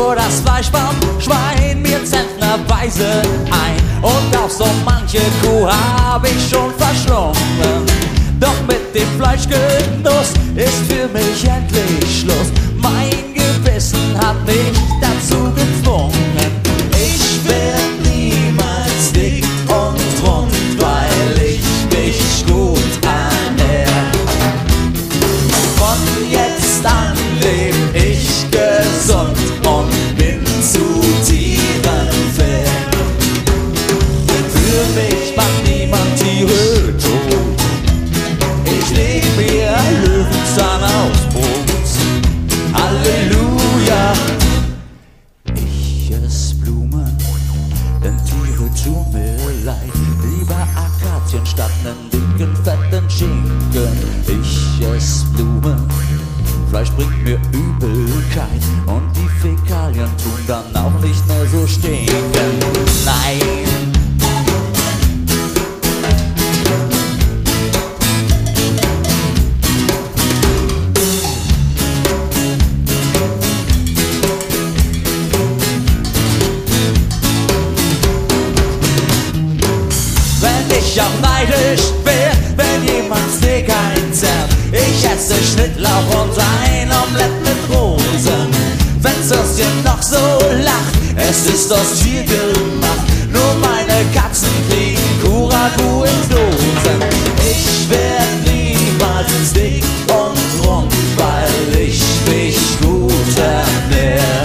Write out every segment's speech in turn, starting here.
fuhr das Fleisch beim Schwein mir zentnerweise ein. Und auch so manche Kuh hab ich schon verschlungen. Doch mit dem Fleischgenuss ist für mich endlich Schluss. Mein Gewissen hat mich dazu gezwungen. Ich werd niemals dick und rund, weil ich mich gut ernähr. Von jetzt an leb ich gesund und bin zu Tieren fern. Für mich macht niemand Tiere tot. Ich leg mir Löwenzahn aufs Brot. Halleluja. Ich ess Blumen, denn Tiere tun mir leid. Lieber Akazien statt nen dicken, fetten Schinken. Ich ess Blumen, Fleisch bringt mir Übelkeit. Und die Fäkalien tun dann auch nicht mehr so stinken. Nein. Ich auch neidisch wär, wenn jemand Steak einzerrt. Ich esse Schnittlauch und ein Omelett mit Rosen. Wenn's Würstchen noch so lacht, es ist aus Tier gemacht. Nur meine Katzen kriegen Kuraku in Dosen. Ich werd niemals dick und rund, weil ich mich gut ernähr.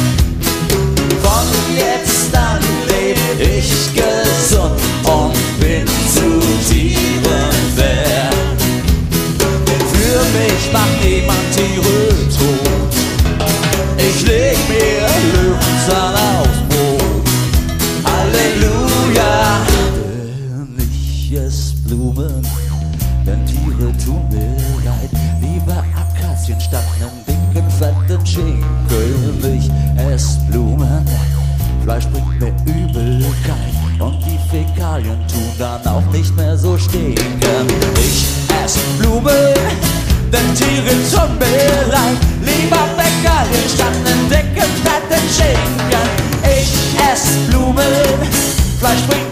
Von jetzt an leb ich gesund und bin zu Tieren fern. Für mich macht niemand Tiere tot. Ich leg mir Löwenzahn aufs Brot. Halleluja. Denn ich ess Blumen, denn Tiere tun mir leid. Lieber Akazien statt nen dicken, fetten Schinken. Ich ess Blumen, Fleisch bringt mir Übelkeit. Und die Fäkalien tun dann auch nicht mehr so stinken. Ich ess Blumen, denn Tiere tun mir leid. Lieber Fäkalien statt nen dicken, fetten Schinken. Ich ess Blumen, Fleisch bringt